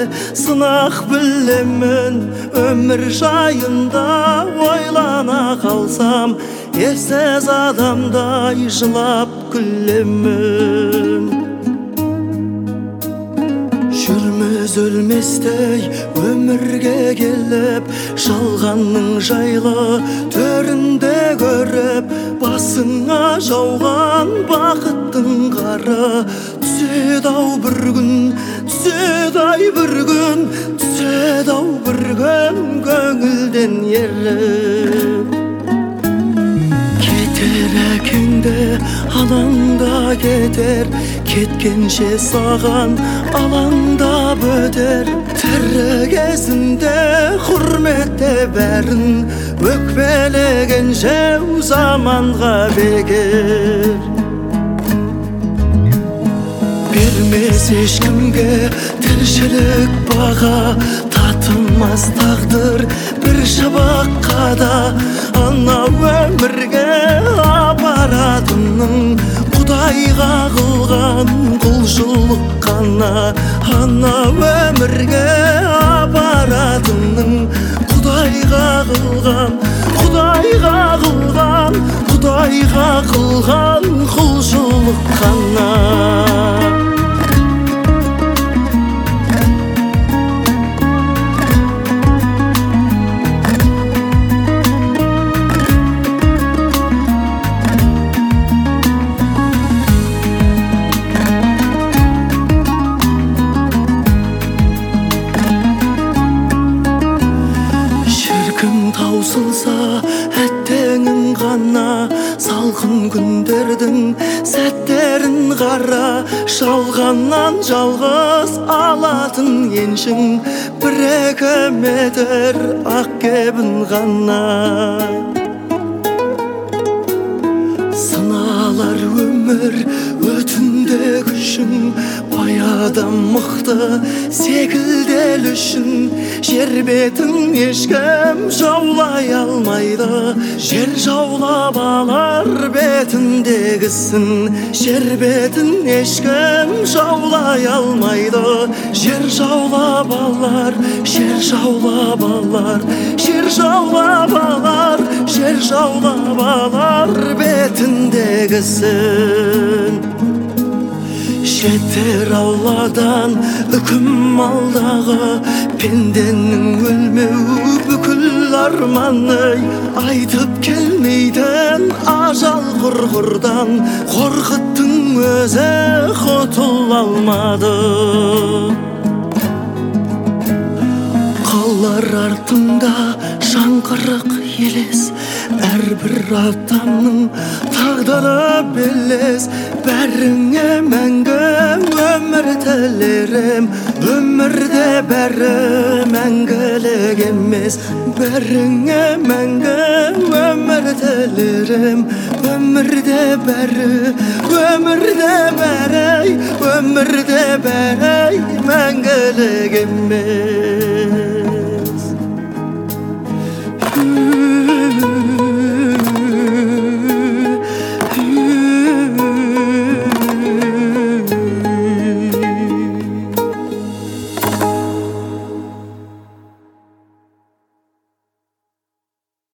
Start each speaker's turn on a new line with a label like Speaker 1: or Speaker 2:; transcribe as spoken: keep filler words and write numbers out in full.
Speaker 1: сынақ білемін. Өмір жайында ойлана қалсам, ерсіз адамдай жылап күлемін. Жүрміз өлместей өмірге келіп, жалғанның жайлы төрінде көріп, басыңа жауған бақыттың қары түседі-ау бір күн, түседі-ай бір күн, түседі-ау бір күн көңілден еріп. Кетер әкеңді алаңда кетер, кеткенше саған алаңдап өтер. Тірі кезінде құрметте бәрін, өкпелеген жау заманға бекер. Бермес ешкімге тіршілік баға, татымас тағдыр бір шабаққа да. Ана өмірге апаратының Құдайға қылған құлшылық қана. Ана өмірге апаратының Құдайға қылған, Құдайға қылған, Құдайға қылған құлшылық қана. Таусылса әттеңін ғана, салқын күндердің сәттерін қара. Жалғаннан жалғыз алатын еншің бір-екі метр ақ кебін ғана. Сыналар өмір өтінде күшің, баядан мықты секілдел үшін. Жер бетін ешкім жаулай алмайды, жер жаулап алар бетіндегісін. Жер бетін ешкім жаулай алмайды, жер жаулап алар, жер жаулап алар, жер жаулап алар, жер жаулап алар бетіндегісін. Жетер Алладан үкім алдағы, пенденің өлмеу бүкіл арманы. Айтып келмейтін ажал құрғырдан, қорқыттың өзі құтыла алмады. Қалар артында жаңғырық елес, әрбір адамның тағдыры белес. Бәріңе мәңгі өмір тілерім, өмірде бәрі мәңгілік емес. Бәріңе мәңгі өмір тілерім, өмірде бәрі, өмірде бәрі, өмірде бәрі мәңгілік емес.